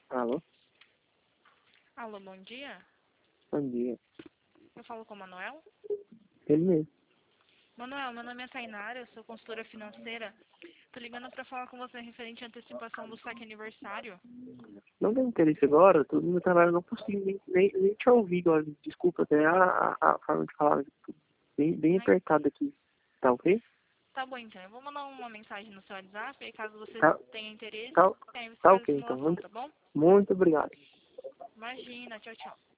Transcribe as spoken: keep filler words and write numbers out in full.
Alô? Alô, bom dia. Bom dia. Eu falo com o Manuel. Ele mesmo. Manuel, meu nome é Tainara, eu sou consultora financeira. Tô ligando para falar com você referente à antecipação do saque aniversário. Não tem interesse agora, todo meu trabalho não consigo nem, nem, nem te ouvir agora. Desculpa até a, a, a forma de falar bem, bem Ai, apertada aqui. Tá ok? tá bom então, eu vou mandar uma mensagem no seu WhatsApp e caso você Tá, tenha interesse, tá, aí você tá faz a ok então. simulação, Muito, tá bom? muito obrigado. Imagina, tchau, tchau.